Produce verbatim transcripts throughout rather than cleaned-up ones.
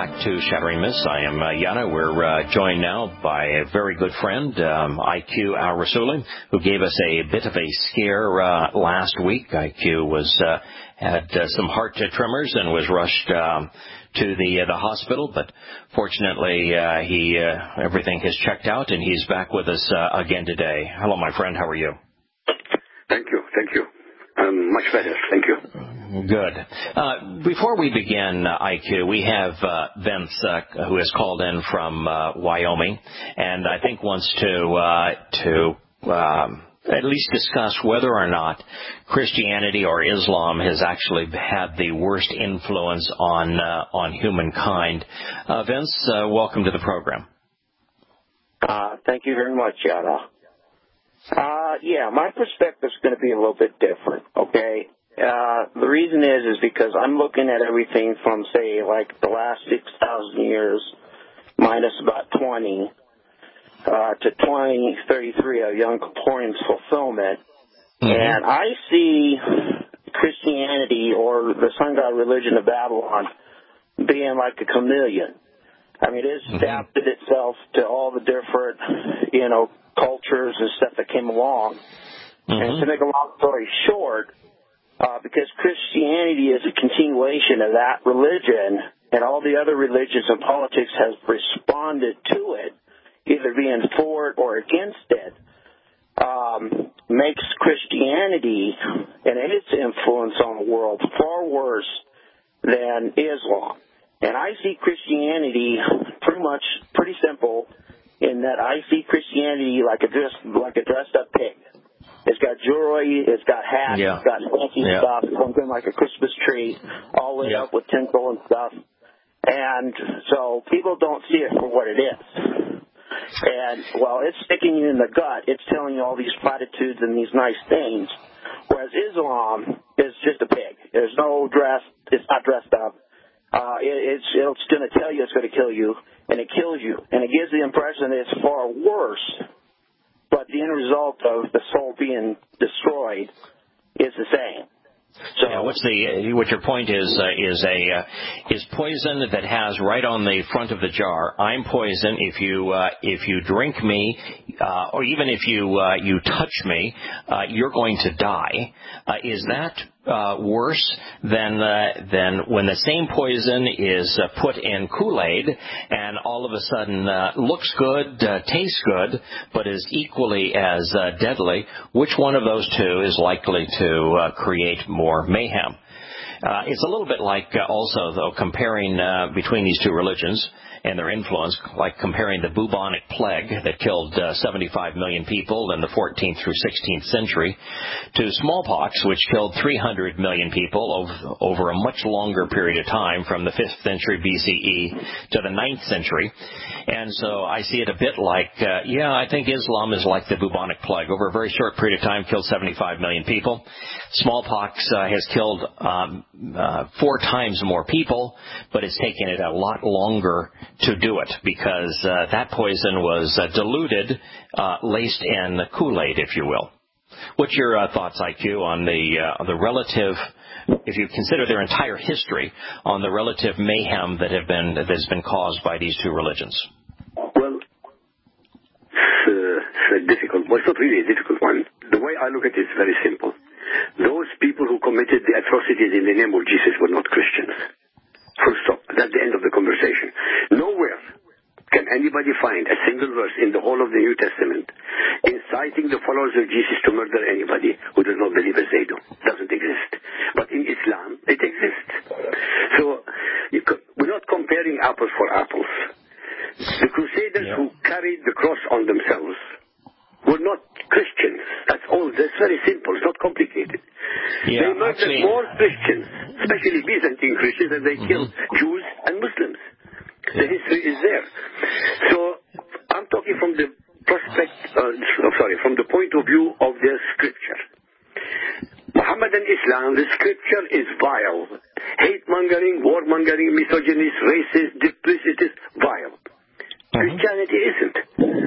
back to Shattering Myths. I am uh, Yana. We're uh, joined now by a very good friend, um, I Q Al-Rassouli, who gave us a bit of a scare uh, last week. I Q was uh, had uh, some heart tremors and was rushed um, to the uh, the hospital, but fortunately uh, he uh, everything has checked out and he's back with us uh, again today. Hello, my friend. How are you? Thank you. Thank you. Um, much better. Thank you. Good. Uh, before we begin, uh, I Q, we have uh, Vince, uh, who has called in from uh, Wyoming, and I think wants to uh, to um, at least discuss whether or not Christianity or Islam has actually had the worst influence on uh, on humankind. Uh, Vince, uh, welcome to the program. Uh, thank you very much, Yana. Uh, yeah, my perspective is going to be a little bit different, okay? Uh, the reason is, is because I'm looking at everything from, say, like the last six thousand years minus about twenty, uh, to twenty thirty-three, a Yom Kippur's fulfillment. Mm-hmm. And I see Christianity or the sun god religion of Babylon being like a chameleon. I mean, it has adapted mm-hmm. itself to all the different, you know, cultures and stuff that came along. Mm-hmm. And to make a long story short, uh, because Christianity is a continuation of that religion, and all the other religions and politics has responded to it, either being for it or against it, um, makes Christianity and its influence on the world far worse than Islam. And I see Christianity pretty much pretty simple in that I see Christianity like a dress, like a dressed up pig. It's got jewelry, it's got hats, yeah. it's got fancy yeah. stuff, it's something like a Christmas tree, all lit yeah. up with tinsel and stuff. And so people don't see it for what it is. And while it's sticking you in the gut, it's telling you all these platitudes and these nice things. Whereas Islam is just a pig. There's no dress, it's not dressed up. Uh, it, it's it's going to tell you it's going to kill you, and it kills you. And it gives the impression that it's far worse, but the end result of the soul being destroyed is the same. So, yeah, what's the what your point is uh, is a uh, is poison that has right on the front of the jar. I'm poison. If you uh, if you drink me, uh, or even if you uh, you touch me, uh, you're going to die. Uh, is that uh, worse than uh, than when the same poison is uh, put in Kool-Aid and all of a sudden uh, looks good, uh, tastes good, but is equally as uh, deadly? Which one of those two is likely to uh, create more mayhem? Uh, it's a little bit like uh, also, though, comparing uh, between these two religions and their influence, like comparing the bubonic plague that killed uh, seventy-five million people in the fourteenth through sixteenth century to smallpox, which killed three hundred million people over, over a much longer period of time from the fifth century B C E to the ninth century. And so I see it a bit like, uh, yeah, I think Islam is like the bubonic plague. Over a very short period of time, killed seventy-five million people. Smallpox uh, has killed um, uh, four times more people, but it's taken it a lot longer to do it because uh, that poison was uh, diluted, uh, laced in Kool-Aid, if you will. What's your uh, thoughts, I Q, on the uh, the relative, if you consider their entire history, on the relative mayhem that have been that has been caused by these two religions? Well, it's, uh, it's a difficult. Well, it's not really a difficult one. The way I look at it is very simple. Those people who committed the atrocities in the name of Jesus were not Christians. Full stop. That's the end of the conversation. Nowhere can anybody find a single verse in the whole of the New Testament inciting the followers of Jesus to murder anybody who does not believe as they do. It doesn't exist. But in Islam, it exists. So you co- we're not comparing apples for apples. The Crusaders yeah. who carried the cross on themselves were not Christians. That's all. That's very simple. It's not complicated. Yeah, they murdered actually, more Christians, especially Byzantine Christians, than they mm-hmm. killed Jews and Muslims. Yeah. The history is there. So I'm talking from the prospect, uh, sorry, from the point of view of the scripture. Muhammadan Islam, the scripture is vile. Hate-mongering, war-mongering, misogynist, racist, duplicitous, vile. Mm-hmm. Christianity isn't. Yeah,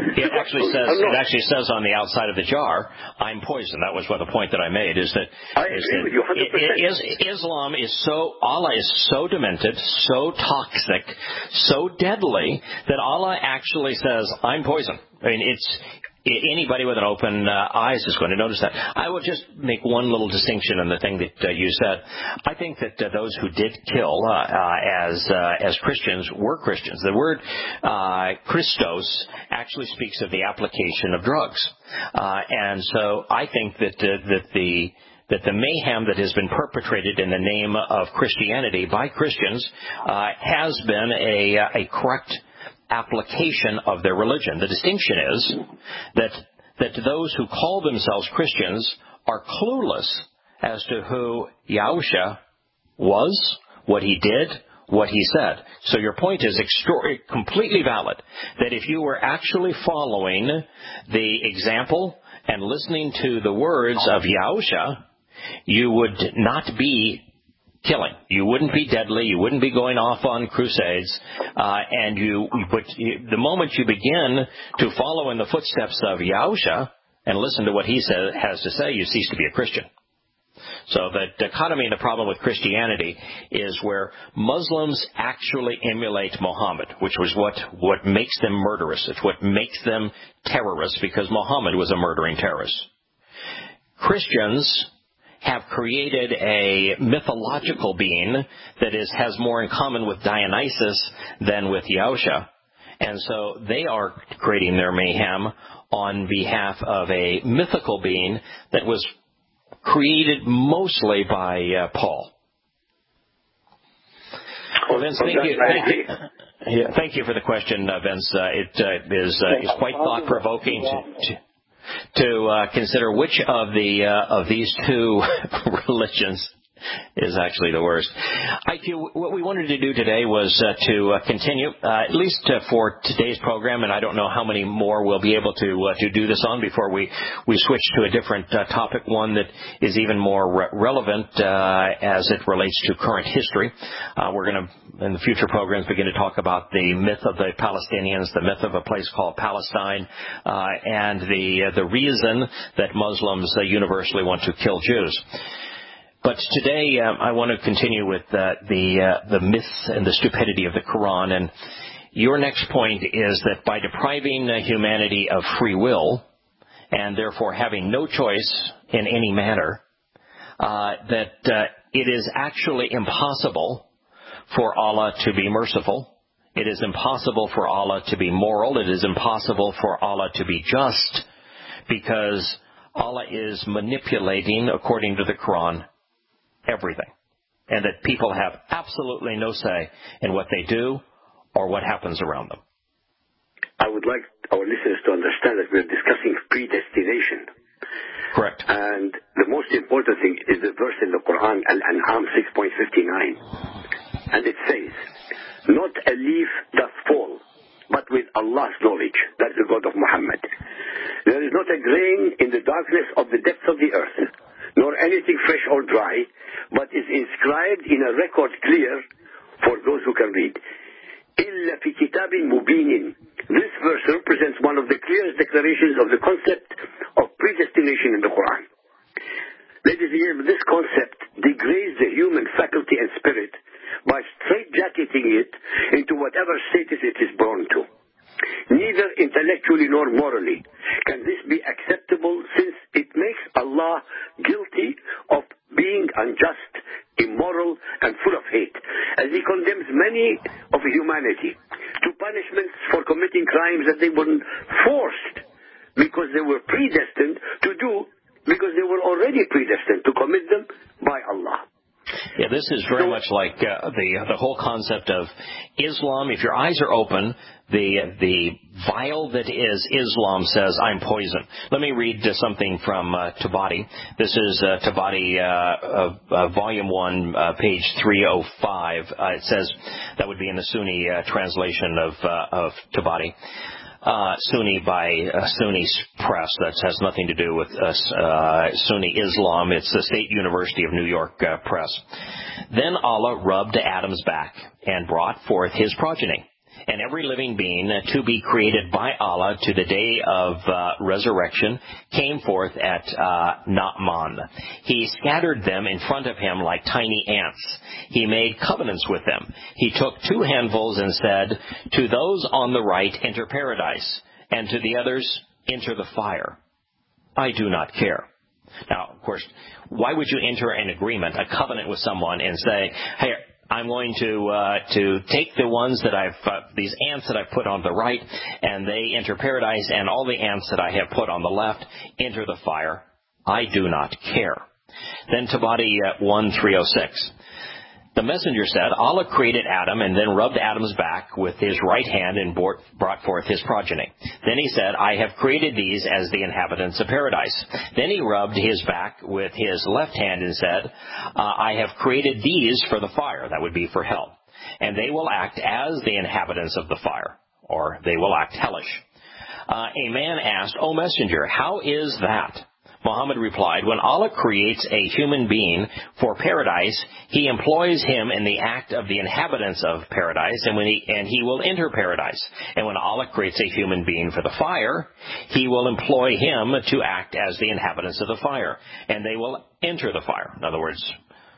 actually says it actually says on the outside of the jar, "I'm poison." That was what the point that I made. Is that, I is agree that with you one hundred percent. Is, Islam is so Allah is so demented, so toxic, so deadly that Allah actually says, "I'm poison." I mean, it's. Anybody with an open uh, eyes is going to notice that. I will just make one little distinction in the thing that uh, you said. I think that uh, those who did kill uh, uh, as uh, as Christians were Christians. The word uh, Christos actually speaks of the application of drugs, uh, and so I think that uh, that the that the mayhem that has been perpetrated in the name of Christianity by Christians uh, has been a a correct application of their religion. The distinction is that that those who call themselves Christians are clueless as to who Yahusha was, what he did, what he said. So your point is extra- completely valid, that if you were actually following the example and listening to the words of Yahusha, you would not be killing. You wouldn't be deadly. You wouldn't be going off on crusades. Uh, and you, but you, the moment you begin to follow in the footsteps of Yahusha and listen to what he say, has to say, you cease to be a Christian. So the dichotomy and the problem with Christianity is where Muslims actually emulate Muhammad, which was what, what makes them murderous. It's what makes them terrorists, because Muhammad was a murdering terrorist. Christians have created a mythological being that is has more in common with Dionysus than with Yahusha. And so they are creating their mayhem on behalf of a mythical being that was created mostly by uh, Paul. Well, Vince, thank you. Thank you. Yeah, thank you for the question, uh, Vince. Uh, it uh, is uh, is quite thought-provoking to, to to uh, consider which of the uh, of these two religions is actually the worst. I feel what we wanted to do today was uh, to uh, continue, uh, at least uh, for today's program, and I don't know how many more we'll be able to uh, to do this on before we, we switch to a different uh, topic, one that is even more re- relevant uh, as it relates to current history. Uh, we're going to, in the future programs, begin to talk about the myth of the Palestinians, the myth of a place called Palestine, uh, and the uh, the reason that Muslims uh, universally want to kill Jews. But today um, I want to continue with uh, the uh, the myth and the stupidity of the Quran. And your next point is that by depriving uh, humanity of free will, and therefore having no choice in any manner, uh, that uh, it is actually impossible for Allah to be merciful. It is impossible for Allah to be moral. It is impossible for Allah to be just, because Allah is manipulating, according to the Quran, everything, and that people have absolutely no say in what they do or what happens around them. I would like our listeners to understand that we're discussing predestination. Correct. And the most important thing is the verse in the Quran, Al-An'am six point five nine. And it says, "Not a leaf doth fall, but with Allah's knowledge." That's the God of Muhammad. "There is not a grain in the darkness of the depths of the earth, nor anything fresh or dry, but is inscribed in a record clear for those who can read. إِلَّا فِي كِتَابٍ مُبِينٍ." This verse represents one of the clearest declarations of the concept of predestination in the Quran. Ladies and gentlemen, this concept degrades the human faculty and spirit by straitjacketing it into whatever status it is born to. Neither intellectually nor morally can this be acceptable, since it makes Allah guilty of being unjust, immoral, and full of hate, as He condemns many of humanity to punishments for committing crimes that they weren't forced because they were predestined to do, because they were already predestined to commit them by Allah. Yeah, this is very much like uh, the the whole concept of Islam. If your eyes are open, the the vial that is Islam says, "I'm poison." Let me read uh, something from uh, Tabari. This is uh, Tabari, uh, uh, Volume one, uh, page three oh five. Uh, it says, that would be in the Sunni uh, translation of uh, of Tabari. Uh, Sunni by uh, Sunni Press. That has nothing to do with uh, uh, Sunni Islam. It's the State University of New York uh, Press. "Then Allah rubbed Adam's back and brought forth his progeny. and every living being to be created by Allah to the day of uh, resurrection came forth at uh, Naaman. He scattered them in front of him like tiny ants. He made covenants with them. He took two handfuls and said, to those on the right, enter paradise, and to the others, enter the fire. I do not care. Now, of course, why would you enter an agreement, a covenant with someone and say, hey, I'm going to uh, to take the ones that I've, uh, these ants that I've put on the right, and they enter paradise, and all the ants that I have put on the left enter the fire. I do not care. Then Tabari uh, one three oh six. The messenger said, Allah created Adam and then rubbed Adam's back with his right hand and brought forth his progeny. Then he said, I have created these as the inhabitants of paradise. Then he rubbed his back with his left hand and said, uh, I have created these for the fire. That would be for hell. And they will act as the inhabitants of the fire, or they will act hellish. Uh, a man asked, O messenger, how is that? Muhammad replied, when Allah creates a human being for paradise, he employs him in the act of the inhabitants of paradise, and when he, and he will enter paradise. And when Allah creates a human being for the fire, he will employ him to act as the inhabitants of the fire, and they will enter the fire. In other words,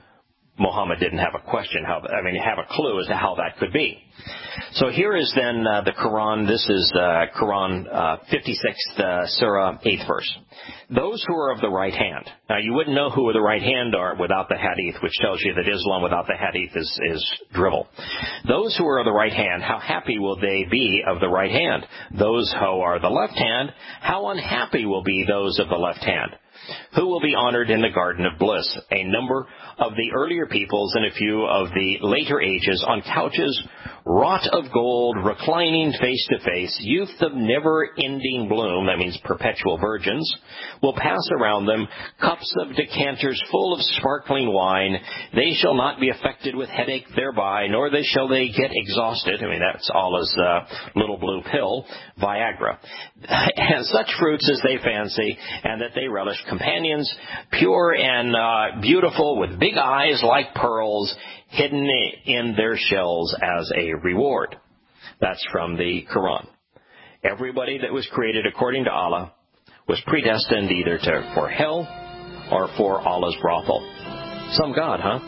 Muhammad didn't have a question, how, I mean, have a clue as to how that could be. So here is then uh, the Quran. This is uh, Quran uh, fifty-sixth uh, Surah, eighth verse. Those who are of the right hand. Now, you wouldn't know who the right hand are without the hadith, which tells you that Islam without the hadith is, is drivel. Those who are of the right hand, how happy will they be of the right hand? Those who are the left hand, how unhappy will be those of the left hand? Who will be honored in the garden of bliss? A number of the earlier peoples and a few of the later ages on couches wrought of gold, reclining face to face, youth of never-ending bloom, that means perpetual virgins, will pass around them, cups of decanters full of sparkling wine. They shall not be affected with headache thereby, nor they shall they get exhausted. I mean, that's Allah's uh, little blue pill, Viagra. And such fruits as they fancy, and that they relish, companions, pure and uh, beautiful, with big eyes like pearls, hidden in their shells as a reward. That's from the Quran. Everybody that was created according to Allah was predestined either to for hell or for Allah's brothel. Some God, huh?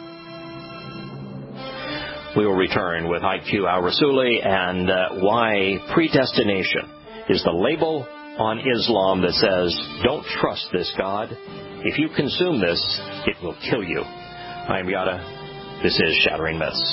We will return with I Q al-Rasuli and uh, why predestination is the label on Islam that says, don't trust this God. If you consume this, it will kill you. I am Yada. This is Shattering Myths.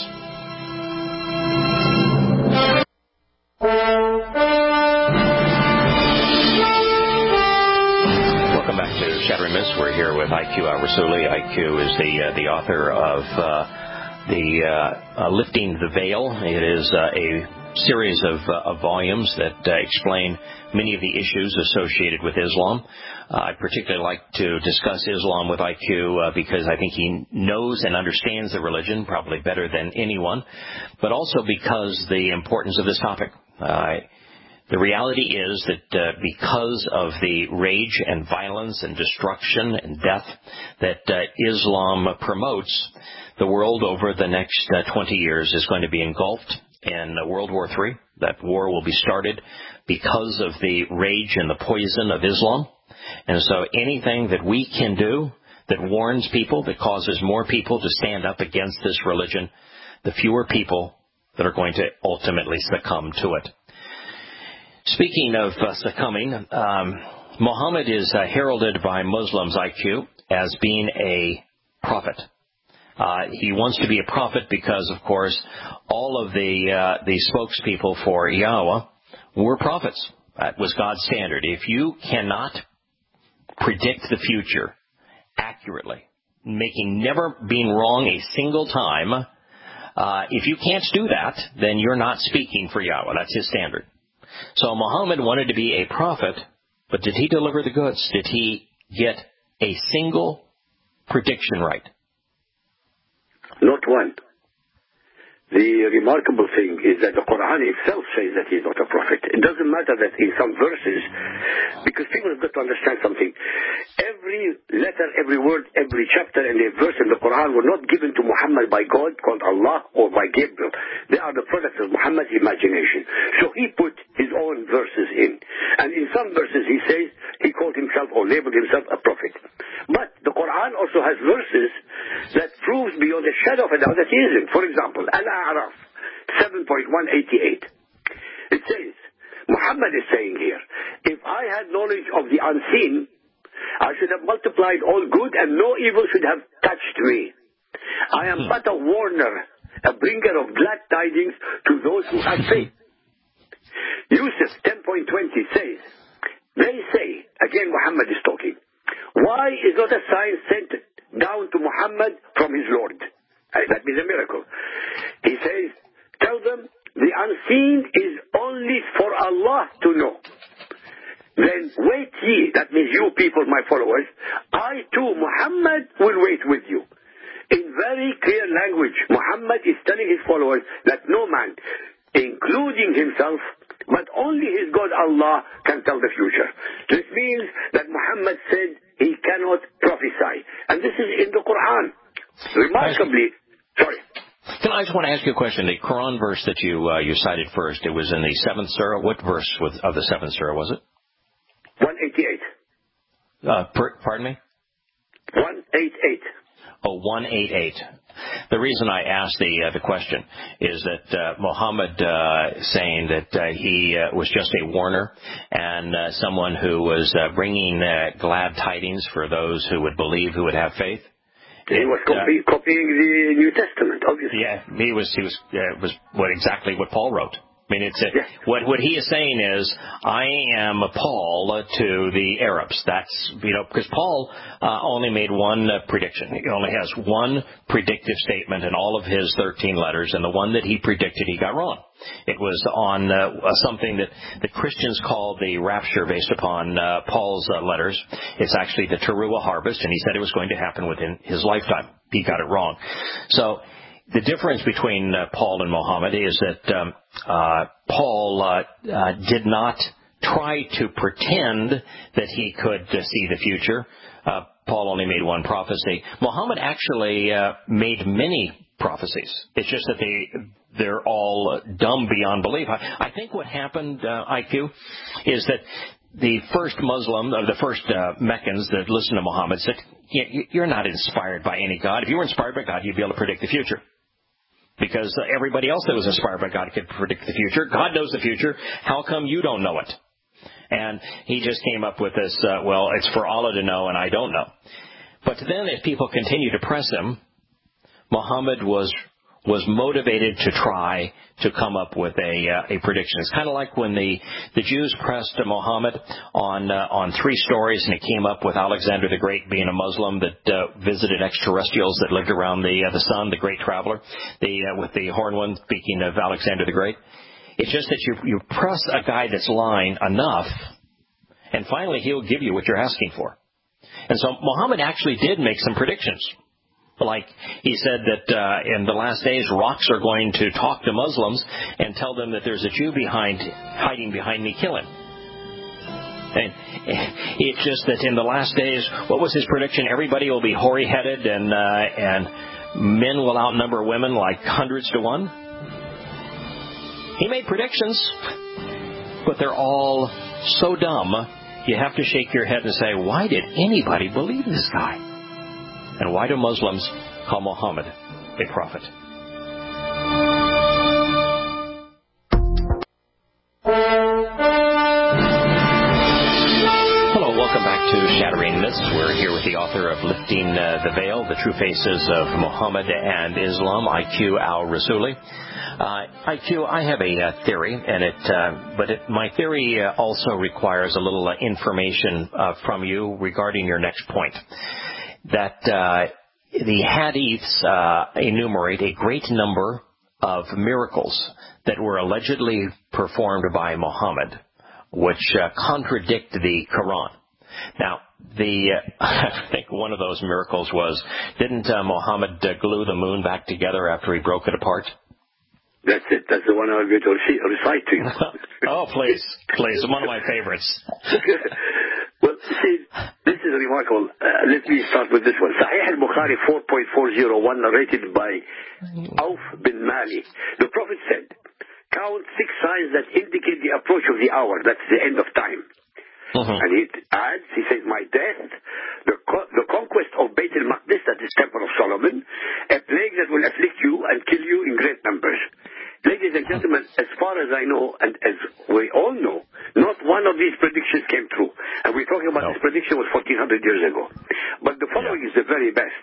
Welcome back to Shattering Myths. We're here with I Q al-Rasuli. I Q is the uh, the author of uh, the uh, uh, Lifting the Veil. It is uh, a series of, uh, of volumes that uh, explain many of the issues associated with Islam. Uh, I particularly like to discuss Islam with I Q uh, because I think he knows and understands the religion probably better than anyone, but also because the importance of this topic. Uh, the reality is that uh, because of the rage and violence and destruction and death that uh, Islam promotes, the world over the next uh, twenty years is going to be engulfed in uh, World War Three. That war will be started because of the rage and the poison of Islam. And so anything that we can do that warns people, that causes more people to stand up against this religion, the fewer people that are going to ultimately succumb to it. Speaking of uh, succumbing, um, Muhammad is uh, heralded by Muslims, I Q, as being a prophet. Uh, he wants to be a prophet because, of course, all of the uh, the spokespeople for Yahweh were prophets. That was God's standard. If you cannot predict the future accurately, making never being wrong a single time, uh, if you can't do that, then you're not speaking for Yahweh. That's his standard. So Muhammad wanted to be a prophet, but did he deliver the goods? Did he get a single prediction right? Not one. The remarkable thing is that the Quran itself says that he's not a prophet. It doesn't matter that in some verses, because people have got to understand something. Every letter, every word, every chapter and every verse in the Quran were not given to Muhammad by God, called Allah, or by Gabriel. They are the products of Muhammad's imagination. So he put his own verses in. And in some verses he says he called himself or labeled himself a prophet. But the Quran also has verses that proves beyond a shadow of a doubt that he isn't. For example, Al-A'raf seven point one eighty-eight. It says, Muhammad is saying here, if I had knowledge of the unseen, I should have multiplied all good and no evil should have touched me. I am but a warner, a bringer of glad tidings to those who have faith. Yusuf ten point twenty says, they say, again Muhammad is talking, why is not a sign sent down to Muhammad from his Lord? That means a miracle. He says, tell them, the unseen is only for Allah to know. Then wait ye, that means you people, my followers, I too, Muhammad, will wait with you. In very clear language, Muhammad is telling his followers that no man, including himself, but only his God Allah can tell the future. This means that Muhammad said he cannot prophesy. And this is in the Quran. Remarkably, sorry. Can I just want to ask you a question? The Quran verse that you uh, you cited first, it was in the seventh surah. What verse was, of the seventh surah was it? one eighty-eight. Uh, per, pardon me? one eighty-eight. Oh, one eighty-eight. The reason I asked the uh, the question is that uh, Muhammad uh, saying that uh, he uh, was just a warner and uh, someone who was uh, bringing uh, glad tidings for those who would believe, who would have faith. He was copy, uh, copying the New Testament, obviously. Yeah, he was. He was. Uh, was what exactly what Paul wrote. I mean, it's a, yes. what what he is saying is, I am Paul to the Arabs. That's, you know, because Paul uh, only made one uh, prediction. He only has one predictive statement in all of his thirteen letters, and the one that he predicted he got wrong. It was on uh, something that the Christians call the rapture, based upon uh, Paul's uh, letters. It's actually the Teruah harvest, and he said it was going to happen within his lifetime. He got it wrong. So the difference between uh, Paul and Muhammad is that um, uh, Paul uh, uh, did not try to pretend that he could uh, see the future. Uh, Paul only made one prophecy. Muhammad actually uh, made many prophecies. It's just that they, they're all dumb beyond belief. I, I think what happened, uh, I Q, is that the first Muslim, or the first uh, Meccans that listened to Muhammad said, you're not inspired by any God. If you were inspired by God, you'd be able to predict the future. Because everybody else that was inspired by God could predict the future. God knows the future. How come you don't know it? And he just came up with this, uh, well, it's for Allah to know and I don't know. But then as people continued to press him, Muhammad was was motivated to try to come up with a uh, a prediction. It's kind of like when the the Jews pressed Muhammad on uh, on three stories, and he came up with Alexander the Great being a Muslim that uh, visited extraterrestrials that lived around the uh, the sun, the great traveler, the uh, with the horn one, speaking of Alexander the Great. It's just that you you press a guy that's lying enough, and finally he'll give you what you're asking for. And so Muhammad actually did make some predictions. Like he said that uh, in the last days, rocks are going to talk to Muslims and tell them that there's a Jew behind, hiding behind me, kill him. And it's just that in the last days, what was his prediction? Everybody will be hoary-headed and uh, and men will outnumber women like hundreds to one. He made predictions, but they're all so dumb, you have to shake your head and say, why did anybody believe this guy? And why do Muslims call Muhammad a prophet? Hello, welcome back to Shattering Myths. We're here with the author of Lifting uh, the Veil, The True Faces of Muhammad and Islam, I Q Al-Rasuli. Uh, I Q, I have a uh, theory, and it, uh, but it, my theory uh, also requires a little uh, information uh, from you regarding your next point. That uh, the hadiths uh, enumerate a great number of miracles that were allegedly performed by Muhammad, which uh, contradict the Quran. Now, the uh, I think one of those miracles was, didn't uh, Muhammad uh, glue the moon back together after he broke it apart? That's it. That's the one I'm going to recite to you. Oh, please, please. One of my favorites. Well, see, this is remarkable. Uh, let me start with this one. Sahih al-Bukhari four point four oh one, narrated by Auf bin Mali. The Prophet said, count six signs that indicate the approach of the hour. That's the end of time. Uh-huh. And he adds, he says, my death, the, co- the conquest of Beit al-Maqdis, that is Temple of Solomon, a plague that will afflict you and kill you in great numbers. Ladies and gentlemen, as far as I know, and as we all know, not one of these predictions came true. And we're talking about no. this prediction was fourteen hundred years ago. But the following yeah. is the very best.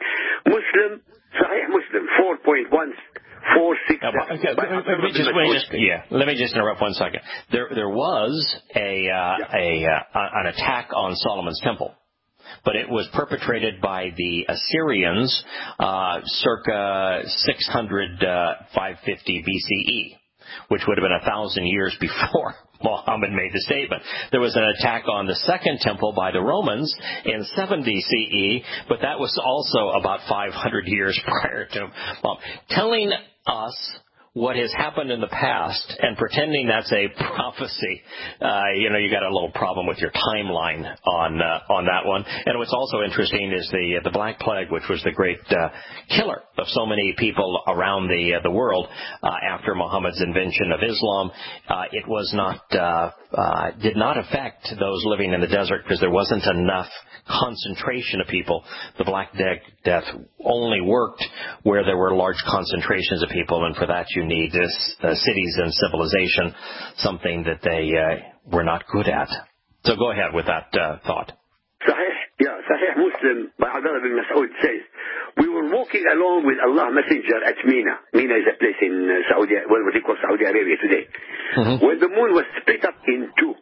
Muslim, Sahih Muslim, four point one four six. Okay, okay, let me just, let me just, yeah, let me just interrupt one second. There, there was a, uh, yeah. a, uh, an attack on Solomon's temple. But it was perpetrated by the Assyrians uh, circa six hundred, uh, five fifty B C E, which would have been a thousand years before Muhammad made the statement. There was an attack on the second temple by the Romans in seventy C E, but that was also about five hundred years prior to well, telling us what has happened in the past and pretending that's a prophecy. Uh, you know, you got a little problem with your timeline on uh, on that one. And what's also interesting is the uh, the Black Plague, which was the great uh, killer of so many people around the uh, the world uh, after Muhammad's invention of Islam. Uh, it was not uh, uh, did not affect those living in the desert because there wasn't enough concentration of people. The Black Death only worked where there were large concentrations of people, and for that you need this, uh, cities and civilization, something that they uh, were not good at. So go ahead with that uh, thought. Sahih, yeah, Sahih Muslim by Abdullah bin Mas'ud says, we were walking along with Allah Messenger at Mina. Mina is a place in uh, Saudi, well, what they call Saudi Arabia today, mm-hmm. where the moon was split up in two.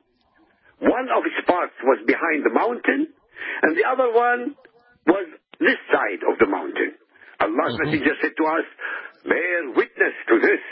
One of its parts was behind the mountain, and the other one was this side of the mountain. Allah's mm-hmm. Messenger said to us, bear witness to this.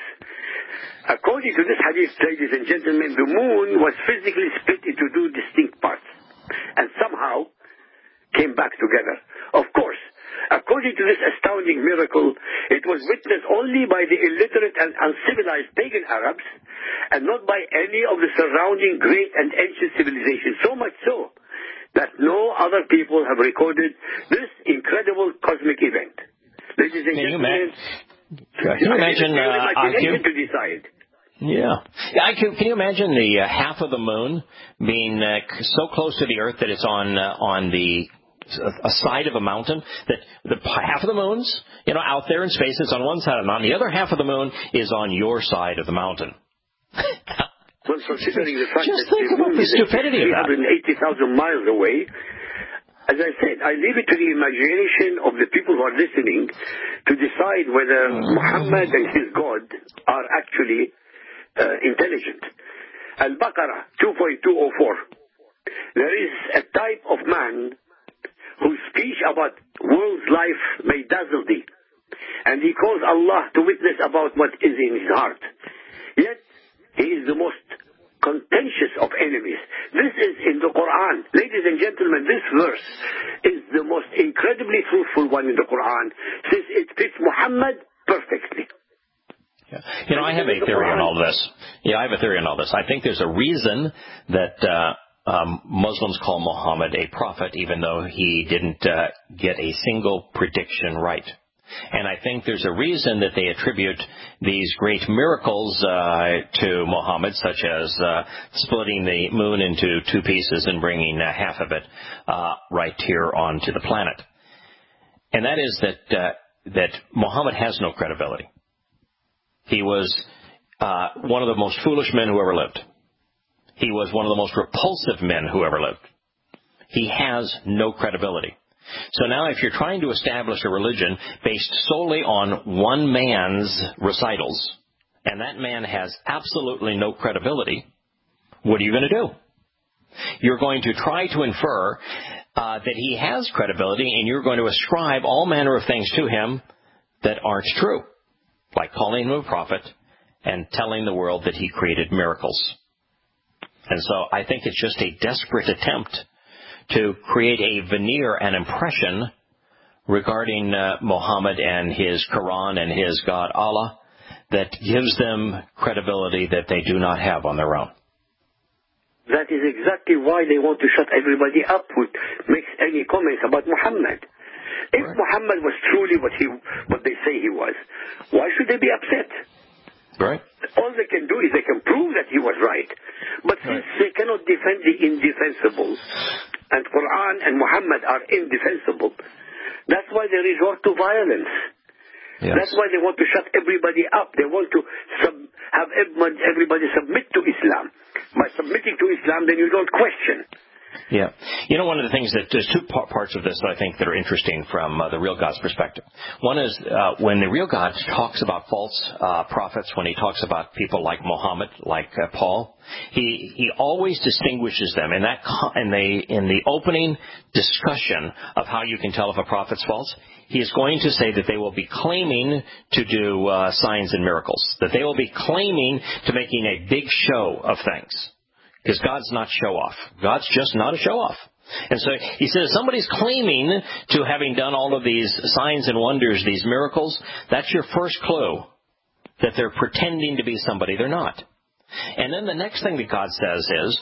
According to this hadith, ladies and gentlemen, the moon was physically split into two distinct parts and somehow came back together. Of course, according to this astounding miracle, it was witnessed only by the illiterate and uncivilized pagan Arabs and not by any of the surrounding great and ancient civilizations, so much so that no other people have recorded this incredible cosmic event. Ladies and Can gentlemen, Can you imagine uh, I Q? To decide. Yeah. yeah I Q, can you imagine the uh, half of the moon being uh, so close to the Earth that it's on uh, on the a side of a mountain, that the half of the moon's, you know, out there in space, it's on one side of the mountain. The other half of the moon is on your side of the mountain. Well, considering the fact Just that think the about moon the is stupidity of that. three hundred eighty thousand miles away, as I said, I leave it to the imagination of the people who are listening to decide whether Muhammad and his God are actually uh, intelligent. Al-Baqarah two point two oh four. There is a type of man whose speech about world's life may dazzle thee, and he calls Allah to witness about what is in his heart. Yet, he is the most contentious of enemies. This is in the Quran. Ladies and gentlemen, this verse is the most incredibly truthful one in the Quran, since it fits Muhammad perfectly. Yeah. You know, I have a theory on all this. Yeah, I have a theory on all this. I think there's a reason that uh, um, Muslims call Muhammad a prophet, even though he didn't uh, get a single prediction right. And I think there's a reason that they attribute these great miracles uh, to Muhammad, such as uh, splitting the moon into two pieces and bringing uh, half of it uh, right here onto the planet. And that is that uh, that Muhammad has no credibility. He was uh, one of the most foolish men who ever lived. He was one of the most repulsive men who ever lived. He has no credibility. So now if you're trying to establish a religion based solely on one man's recitals, and that man has absolutely no credibility, what are you going to do? You're going to try to infer uh, that he has credibility, and you're going to ascribe all manner of things to him that aren't true, like calling him a prophet and telling the world that he created miracles. And so I think it's just a desperate attempt to create a veneer, an impression regarding uh, Muhammad and his Quran and his God Allah that gives them credibility that they do not have on their own. That is exactly why they want to shut everybody up who makes any comments about Muhammad. If right. Muhammad was truly what he, what they say he was, why should they be upset? Right. All they can do is they can prove that he was right. But since right. they cannot defend the indefensible, and Quran and Muhammad are indefensible, that's why they resort to violence. Yes. That's why they want to shut everybody up. They want to sub- have everybody submit to Islam. By submitting to Islam, then you don't question. Yeah. You know, one of the things that there's two parts of this that I think that are interesting from uh, the real God's perspective. One is uh, when the real God talks about false uh, prophets, when he talks about people like Muhammad, like uh, Paul, he he always distinguishes them in that in the in the opening discussion of how you can tell if a prophet's false. He is going to say that they will be claiming to do uh, signs and miracles, that they will be claiming to making a big show of things. Because God's not show-off. God's just not a show-off. And so he says somebody's claiming to having done all of these signs and wonders, these miracles, that's your first clue that they're pretending to be somebody they're not. And then the next thing that God says is,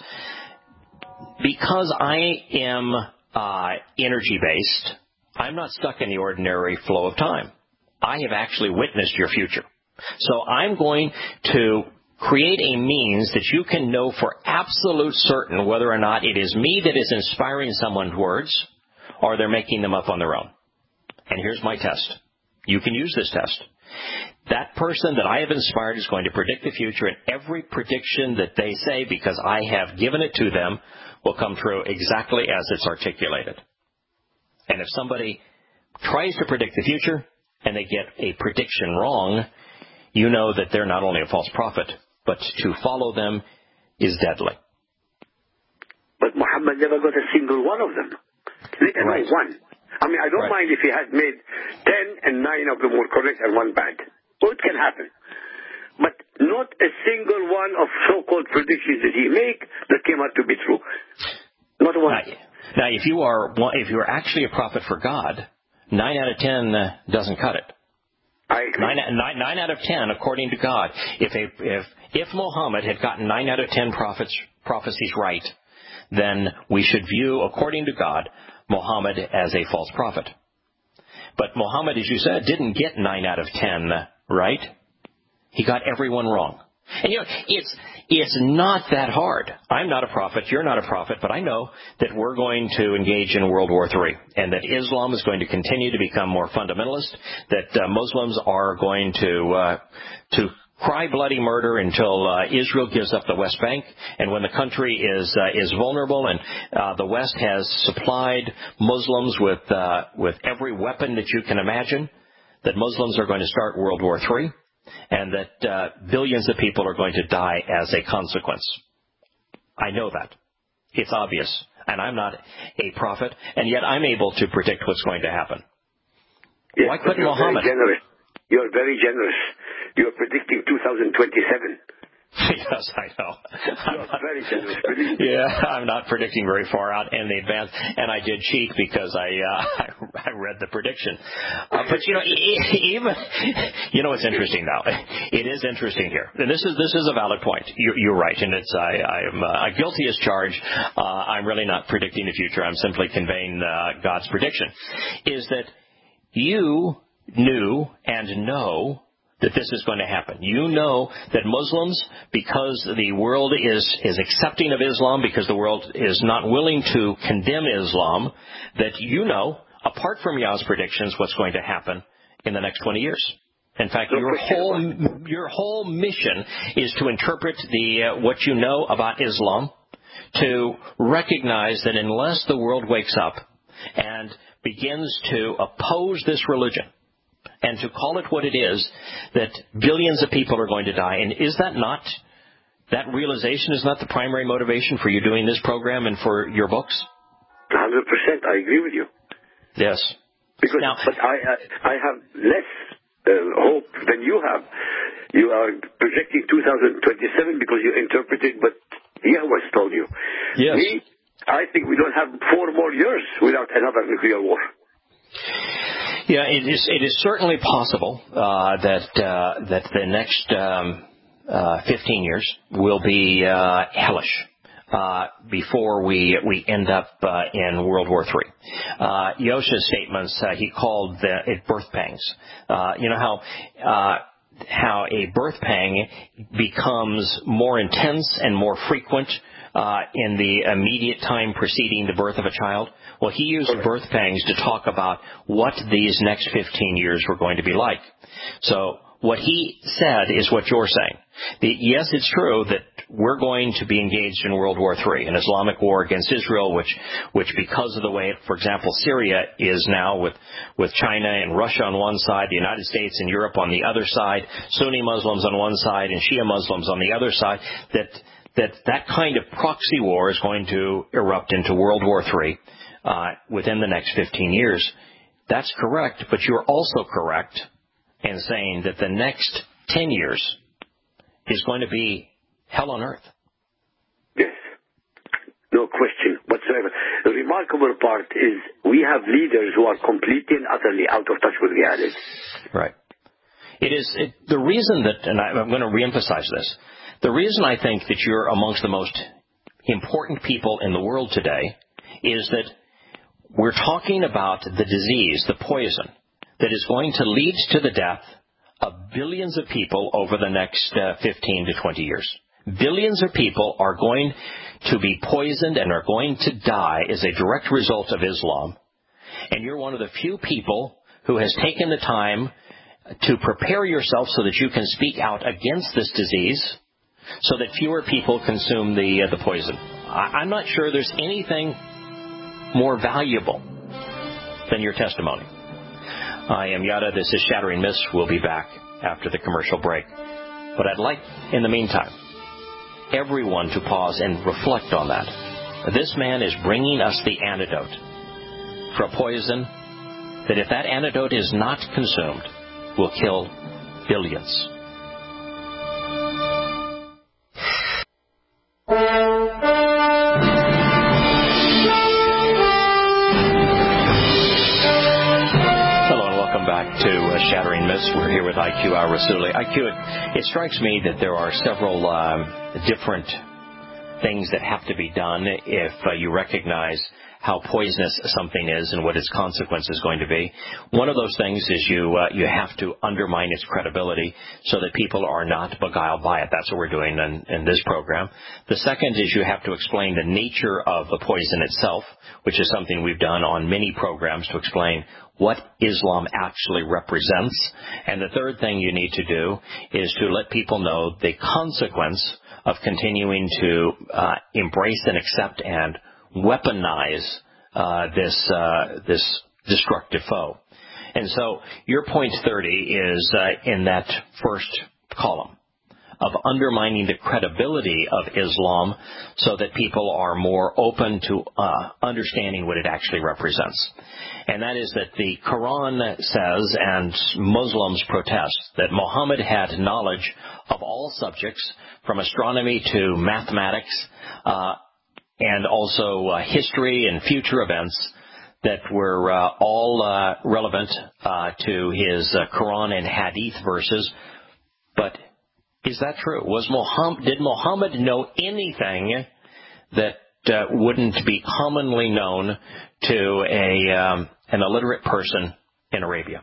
because I am uh, energy-based, I'm not stuck in the ordinary flow of time. I have actually witnessed your future. So I'm going to create a means that you can know for absolute certain whether or not it is me that is inspiring someone's words or they're making them up on their own. And here's my test. You can use this test. That person that I have inspired is going to predict the future, and every prediction that they say, because I have given it to them, will come true exactly as it's articulated. And if somebody tries to predict the future and they get a prediction wrong, you know that they're not only a false prophet, but to follow them is deadly. But Muhammad never got a single one of them. Let alone right. one. I mean, I don't right. mind if he had made ten and nine of them were correct and one bad. Well, it can happen. But not a single one of so-called predictions that he make that came out to be true. Not one. Now, now if you are if you are actually a prophet for God, nine out of ten uh, doesn't cut it. I agree. Nine, nine, nine out of ten, according to God. If a, if if Muhammad had gotten nine out of ten prophets, prophecies right, then we should view, according to God, Muhammad as a false prophet. But Muhammad, as you said, didn't get nine out of ten right. He got everyone wrong. And you know, it's it's not that hard. I'm not a prophet, you're not a prophet, but I know that we're going to engage in World War Three, and that Islam is going to continue to become more fundamentalist, that uh, Muslims are going to uh, to cry bloody murder until uh, Israel gives up the West Bank, and when the country is uh, is vulnerable and uh, the West has supplied Muslims with uh, with every weapon that you can imagine, that Muslims are going to start World War Three. And that uh, billions of people are going to die as a consequence. I know that. It's obvious. And I'm not a prophet, and yet I'm able to predict what's going to happen. Yes, Why couldn't you're Muhammad? Very generous. You're very generous. You're predicting two thousand twenty-seven. Yes, I know. You're not, very generous. Yeah, I'm not predicting very far out in the advance, and I did cheat because I uh, I read the prediction. Uh, but you know, even you know, it's interesting now. It is interesting here, and this is this is a valid point. You're, you're right, and it's I I'm uh, guilty as charged. Uh, I'm really not predicting the future. I'm simply conveying uh, God's prediction. Is that you knew and know that this is going to happen. You know that Muslims, because the world is, is accepting of Islam, because the world is not willing to condemn Islam, that you know, apart from Yah's predictions, what's going to happen in the next twenty years. In fact, your whole your whole mission is to interpret the uh, what you know about Islam, to recognize that unless the world wakes up and begins to oppose this religion, and to call it what it is, that billions of people are going to die. And is that not, that realization is not the primary motivation for you doing this program and for your books? one hundred percent, I agree with you. Yes. Because, now, but I, I, I have less uh, hope than you have. You are projecting two thousand twenty-seven because you interpreted what Yahweh told you. Yes. Me, I think we don't have four more years without another nuclear war. Yeah, it is. It is certainly possible uh, that uh, that the next um, uh, fifteen years will be uh, hellish. uh, before we we end up uh, in World War Three. Uh, Yosha's statements, uh, he called the, it birth pangs. Uh, you know how uh, how a birth pang becomes more intense and more frequent uh, in the immediate time preceding the birth of a child? Well, he used birth pangs to talk about what these next fifteen years were going to be like. So what he said is what you're saying. The, yes, it's true that we're going to be engaged in World War Three, an Islamic war against Israel, which, which because of the way, for example, Syria is now with, with China and Russia on one side, the United States and Europe on the other side, Sunni Muslims on one side and Shia Muslims on the other side, that that, that kind of proxy war is going to erupt into World War Three uh, within the next fifteen years. That's correct, but you're also correct in saying that the next ten years is going to be hell on earth. Yes. No question whatsoever. The remarkable part is we have leaders who are completely and utterly out of touch with reality. Right. It is it, the reason that, and I, I'm going to reemphasize this, the reason I think that you're amongst the most important people in the world today is that we're talking about the disease, the poison, that is going to lead to the death of billions of people over the next uh, fifteen to twenty years. Billions of people are going to be poisoned and are going to die as a direct result of Islam. And you're one of the few people who has taken the time to prepare yourself so that you can speak out against this disease so that fewer people consume the, uh, the poison. I, I'm not sure there's anything more valuable than your testimony. I am Yada. This is Shattering Myths. We'll be back after the commercial break. But I'd like, in the meantime, everyone to pause and reflect on that. This man is bringing us the antidote for a poison that, if that antidote is not consumed, will kill billions. To uh, Shattering Myths. We're here with I Q al-Rassooli. I Q, it, it strikes me that there are several um, different things that have to be done if uh, you recognize how poisonous something is and what its consequence is going to be. One of those things is you uh, you have to undermine its credibility so that people are not beguiled by it. That's what we're doing in, in this program. The second is you have to explain the nature of the poison itself, which is something we've done on many programs to explain what Islam actually represents. And the third thing you need to do is to let people know the consequence of continuing to uh, embrace and accept and weaponize uh, this uh, this destructive foe. And so your point thirty is uh, in that first column of undermining the credibility of Islam so that people are more open to uh, understanding what it actually represents. And that is that the Quran says, and Muslims protest, that Muhammad had knowledge of all subjects, from astronomy to mathematics, uh, and also uh, history and future events that were uh, all uh, relevant uh, to his uh, Quran and Hadith verses. But is that true? Was Muhammad, did Muhammad know anything that uh, wouldn't be commonly known to a um, an illiterate person in Arabia?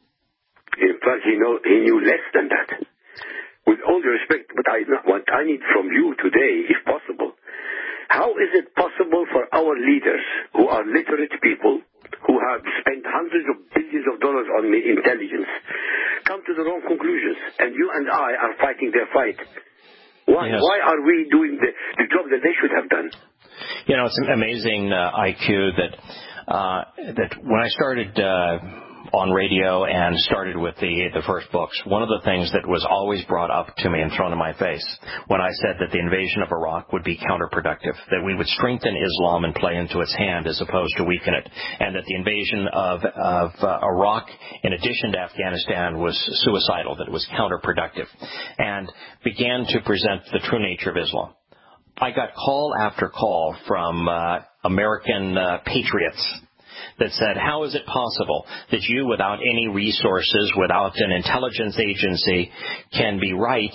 In fact, he, know, he knew less than that. With all due respect, but I, what I need from you today, if possible, how is it possible for our leaders, who are literate people, who have spent hundreds of billions of dollars on intelligence, come to the wrong conclusions, and you and I are fighting their fight? Why, yes. why are we doing the, the job that they should have done? You know, it's amazing, uh, I Q, that uh, that when I started uh, on radio and started with the the first books, one of the things that was always brought up to me and thrown in my face when I said that the invasion of Iraq would be counterproductive, that we would strengthen Islam and play into its hand as opposed to weaken it, and that the invasion of, of uh, Iraq, in addition to Afghanistan, was suicidal, that it was counterproductive, and began to present the true nature of Islam. I got call after call from uh, American uh, patriots that said, how is it possible that you, without any resources, without an intelligence agency, can be right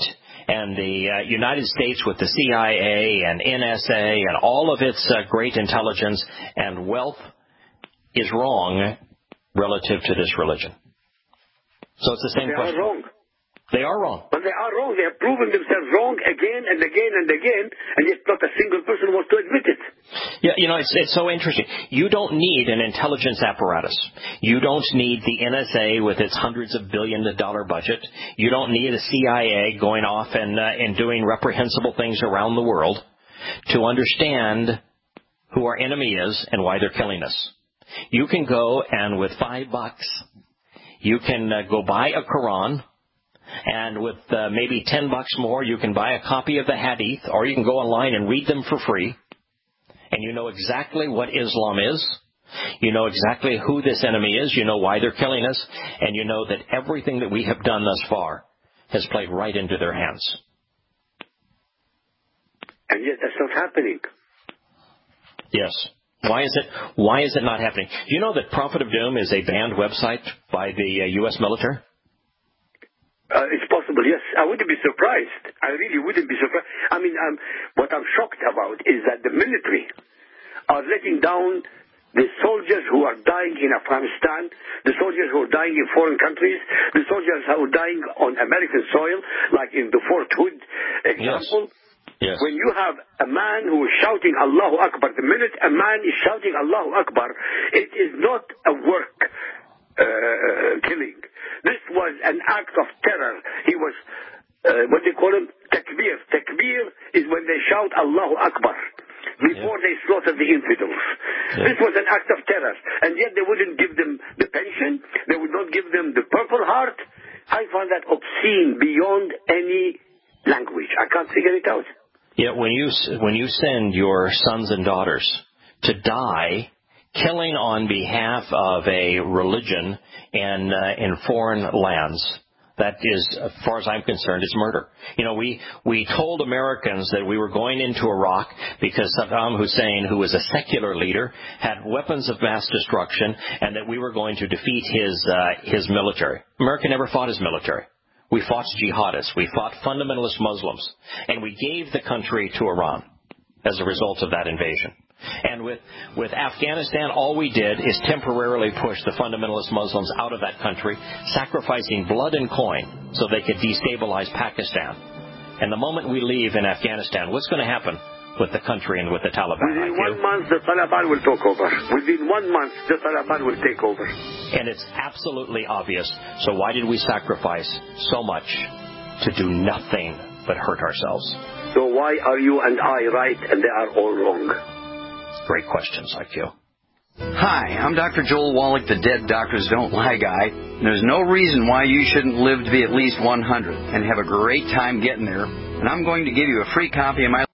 and the uh, United States with the C I A and N S A and all of its uh, great intelligence and wealth is wrong relative to this religion. So it's the same they question. They are wrong. They are wrong. But they are wrong. They have proven themselves wrong again and again and again, and yet not a single person wants to admit it. Yeah, you know, it's, it's so interesting. You don't need an intelligence apparatus. You don't need the N S A with its hundreds of billion dollar budget. You don't need a C I A going off and, uh, and doing reprehensible things around the world to understand who our enemy is and why they're killing us. You can go and with five bucks, you can uh, go buy a Quran. And with uh, maybe ten bucks more, you can buy a copy of the Hadith, or you can go online and read them for free. And you know exactly what Islam is. You know exactly who this enemy is. You know why they're killing us. And you know that everything that we have done thus far has played right into their hands. And yet that's not happening. Yes. Why is it, why is it not happening? Do you know that Prophet of Doom is a banned website by the uh, U S military? Uh, it's possible, yes. I wouldn't be surprised. I really wouldn't be surprised. I mean, um, what I'm shocked about is that the military are letting down the soldiers who are dying in Afghanistan, the soldiers who are dying in foreign countries, the soldiers who are dying on American soil, like in the Fort Hood example. Yes. Yes. When you have a man who is shouting Allahu Akbar, the minute a man is shouting Allahu Akbar, it is not a work uh, killing. This was an act of terror. He was, uh, what they call him, takbir. Takbir is when they shout Allahu Akbar before yeah. they slaughter the infidels. Yeah. This was an act of terror. And yet they wouldn't give them the pension. They would not give them the Purple Heart. I find that obscene beyond any language. I can't figure it out. Yet when you, when you send your sons and daughters to die killing on behalf of a religion in, uh, in foreign lands, that is, as far as I'm concerned, is murder. You know, we, we told Americans that we were going into Iraq because Saddam Hussein, who was a secular leader, had weapons of mass destruction and that we were going to defeat his, uh, his military. America never fought his military. We fought jihadists. We fought fundamentalist Muslims. And we gave the country to Iran as a result of that invasion. And with, with Afghanistan, all we did is temporarily push the fundamentalist Muslims out of that country, sacrificing blood and coin so they could destabilize Pakistan. And the moment we leave in Afghanistan, what's going to happen with the country and with the Taliban? Within one month, the Taliban will take over. Within one month, the Taliban will take over. And it's absolutely obvious. So why did we sacrifice so much to do nothing but hurt ourselves? So why are you and I right and they are all wrong? Great questions, I Q. Hi, I'm Doctor Joel Wallach, the Dead Doctors Don't Lie guy. There's no reason why you shouldn't live to be at least one hundred and have a great time getting there. And I'm going to give you a free copy of my